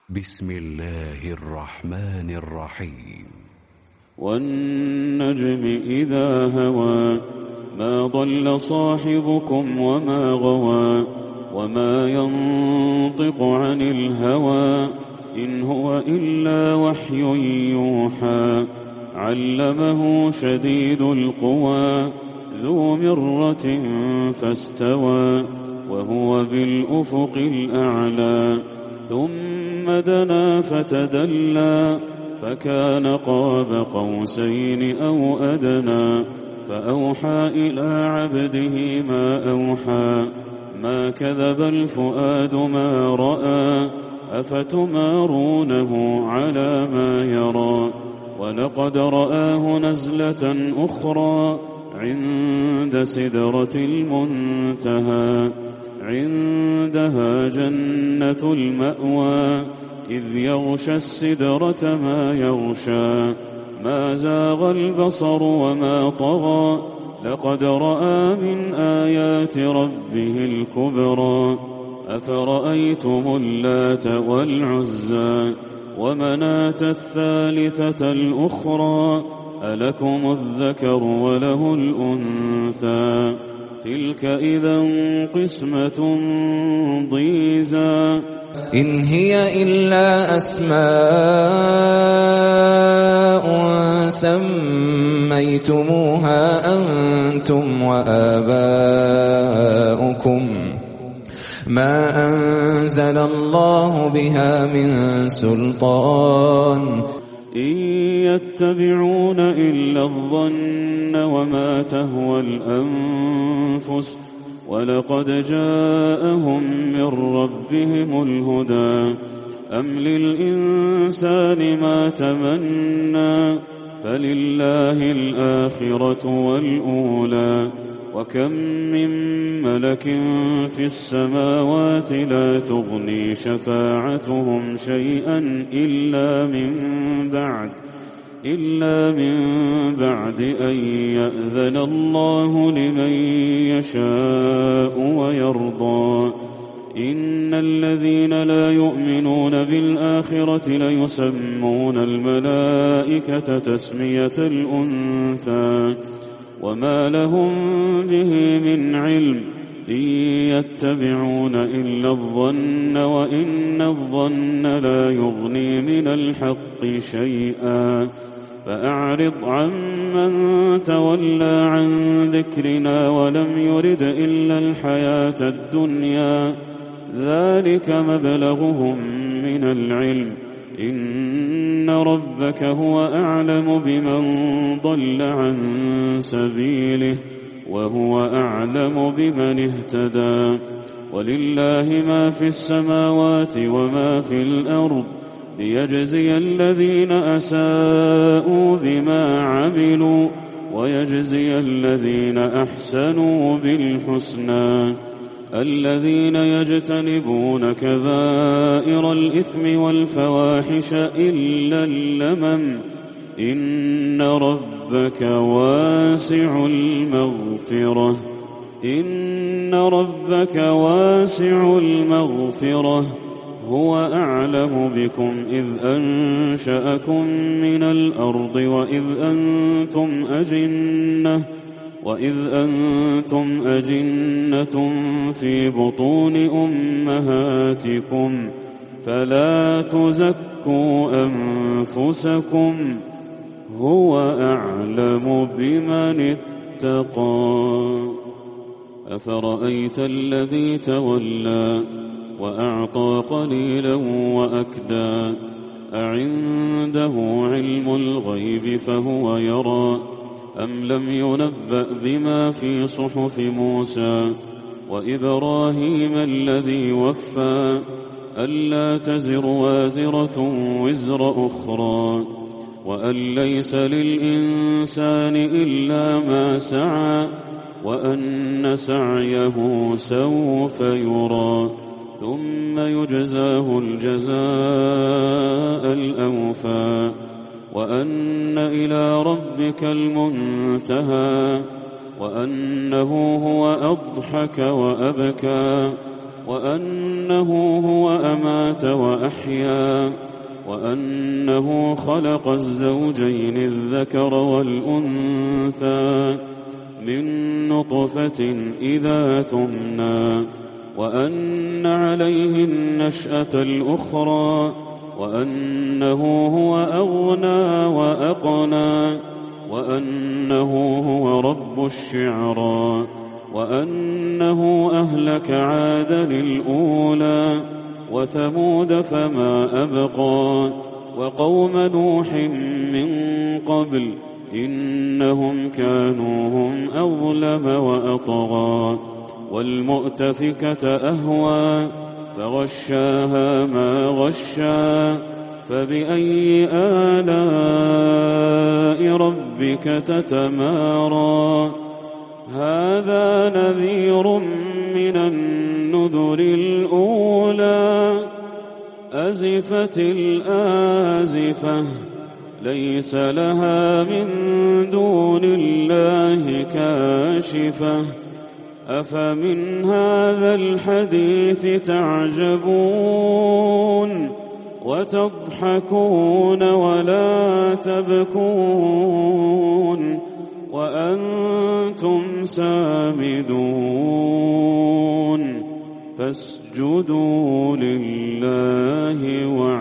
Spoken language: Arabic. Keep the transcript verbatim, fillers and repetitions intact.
بسم الله الرحمن الرحيم. والنجم إذا هوى ما ضل صاحبكم وما غوى وما ينطق عن الهوى إن هو إلا وحي يوحى علمه شديد القوى ذو مرة فاستوى وهو بالأفق الأعلى ثم دنا فتدلى فكان قاب قوسين أو أدنى فأوحى إلى عبده ما أوحى ما كذب الفؤاد ما رأى أفتمارونه على ما يرى ولقد رآه نزلة أخرى عند سدرة المنتهى عندها جنة المأوى إذ يغشى السدرة ما يغشى ما زاغ البصر وما طغى لقد رأى من آيات ربه الكبرى أفرأيتم اللات والعزى ومناة الثالثة الأخرى ألكم الذكر وله الأنثى تلك إذا قسمة ضيزى إن هي إلا أسماء سميتموها أنتم وآباؤكم ما أنزل الله بها من سلطان إن يتبعون إلا الظن وما تهوى الأنفس ولقد جاءهم من ربهم الهدى أم للإنسان ما تمنى فلله الآخرة والأولى وكم من ملك في السماوات لا تغني شفاعتهم شيئا إلا من بعد إلا من بعد أن يأذن الله لمن يشاء ويرضى إن الذين لا يؤمنون بالآخرة ليسمون الملائكة تسمية الأنثى وما لهم به من علم إن يتبعون إلا الظن وإن الظن لا يغني من الحق شيئا فأعرض عمن تولى عن ذكرنا ولم يرد إلا الحياة الدنيا ذلك مبلغهم من العلم إن ربك هو أعلم بمن ضل عن سبيله وهو أعلم بمن اهتدى ولله ما في السماوات وما في الأرض ليجزي الذين أساءوا بما عملوا ويجزي الذين أحسنوا بالحسنى الذين يجتنبون كبائر الإثم والفواحش إلا اللمم إن ربك واسع المغفرة إن ربك واسع المغفرة هو أعلم بكم إذ أنشأكم من الأرض وإذ أنتم أجنة وإذ أنتم أجنة في بطون أمهاتكم فلا تزكوا أنفسكم هو أعلم بمن اتقى أفرأيت الذي تولى وأعطى قليلا وأكدى أعنده علم الغيب فهو يرى أم لم ينبأ بما في صحف موسى وإبراهيم الذي وفى ألا تزر وازرة وزر أخرى وأن ليس للإنسان إلا ما سعى وأن سعيه سوف يرى ثم يجزاه الجزاء الأوفى وأن إلى ربك المنتهى وأنه هو أضحك وأبكى وأنه هو أمات وأحيا وأنه خلق الزوجين الذكر والأنثى من نطفة إذا تمنى وأن عليه النشأة الأخرى وأنه هو أغنى وأقنى وأنه هو رب الشعرى وأنه أهلك عادا الأولى وثمود فما أبقى وقوم نوح من قبل إنهم كانوا هم أظلم وأطغى والمؤتفكة أهوى فغشاها ما غشا فبأي آلاء ربك تتمارى هذا نذير من النذر الأولى أزفت الآزفة ليس لها من دون الله كاشفة أفمن هذا الحديث تعجبون وتضحكون ولا تبكون وأنتم سامدون فاسجدوا لله واعبدوا